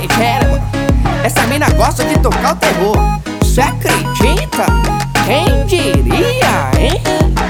sincera, essa mina gosta de tocar o terror. Cê acredita? Quem diria, hein?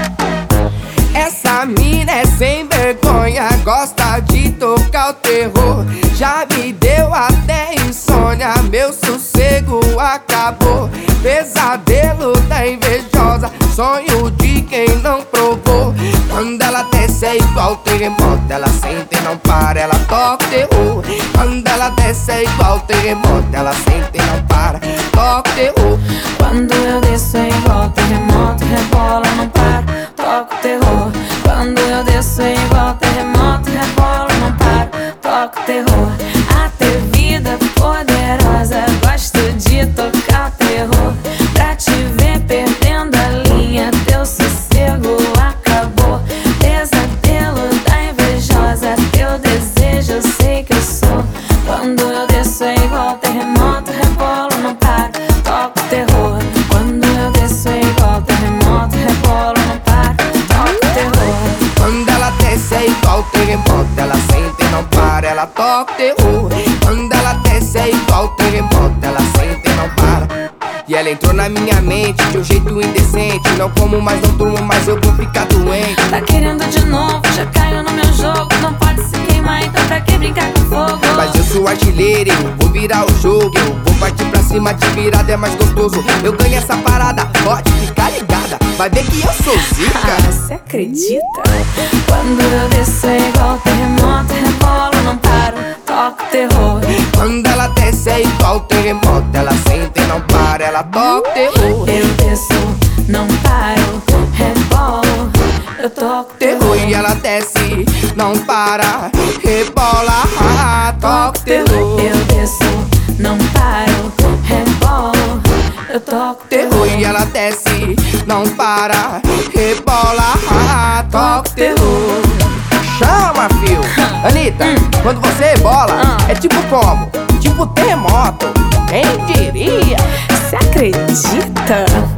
Essa mina é sem vergonha, gosta de tocar o terror. Já me deu até insônia, meu sossego acabou. Pesadelo da invejosa, sonho de quem não provou. Quando ela desce é igual terremoto, ela sente e não para, ela toca o terror. Quando ela desce é igual terremoto, ela sente e não para, toca o terror. Quando eu desço é igual terremoto, rebola, não para, toca o terror. Quando eu desço é igual terremoto, rebola, não para, toca o terror. Atrevida, poderosa, gosto de tocar o terror. Pra te ver perdendo a linha, teu sossego acabou. Pesadelo da invejosa, teu desejo eu sei que eu sou. Quando eu desço é igual terremoto, rebola, não para, toca o terror. Quando eu desço é igual terremoto, rebola, não para, toca o terror. Quando ela desce é igual terremoto, ela sente e não para, ela toca o terror. Quando ela desce é igual terremoto, ela sente e não para. E ela entrou na minha mente de um jeito indecente. Não como mais, não durmo mais, eu vou ficar doente. Tá querendo de novo, já caiu no meu jogo. Não pode se queimar, então pra que brincar com fogo? Mas eu sou artilheiro, eu vou virar o jogo. Eu vou partir pra cima, de virada é mais gostoso. Eu ganho essa parada, pode ficar ligada, vai ver que eu sou zica. Ah, cê acredita? Quando eu desço é igual terremoto, rebola, não paro, toca o terror. Quando ela desce é igual terremoto, ela sente e não para, ela toca o terror. Eu desço, não paro, rebolo, eu toco o Terror terror. e ela desce, não para, rebola, toca o terror. Eu desço, não paro, rebolo, eu toco o Terror e ela desce, não para, rebola, toca o terror. Chama, fio. Anitta, quando você rebola, é tipo como? Tipo terremoto, quem diria? Cê acredita?